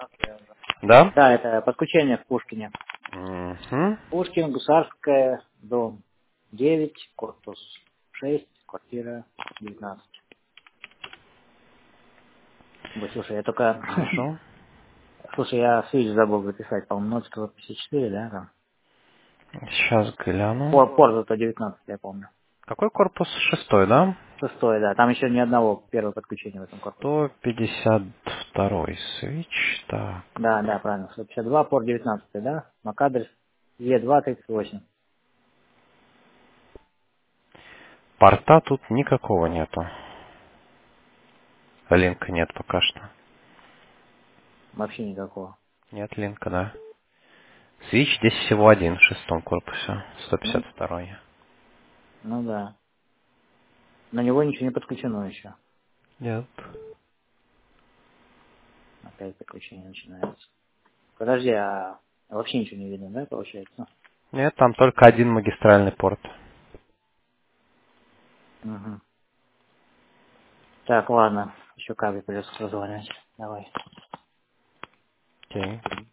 Да? Да, это подключение в Пушкине. Мгм. Пушкин, Гусарская, дом 9, корпус 6, квартира 19. Ой, слушай, я только... Вижу. Слушай, я свич забыл записать, по-моему, 054, да, там? Сейчас гляну. Порт 19, я помню. Какой корпус? Шестой, да? Шестой, да. Там еще ни одного первого подключения в этом корпусе. 152 свич. Так. Да, да, правильно. 152, порт 19, да? MAC-адрес Е238. Порта тут никакого нету. Линка нет пока что. Вообще никакого. Нет линка, да. Свич здесь всего один в шестом корпусе. Ну, 152. ну да. На него ничего не подключено еще. Нет. Опять подключение начинается. Подожди, а вообще ничего не видно, да, получается? Нет, там только один магистральный порт. Угу. Так, ладно. Еще кабель придется разговаривать. Давай. Окей.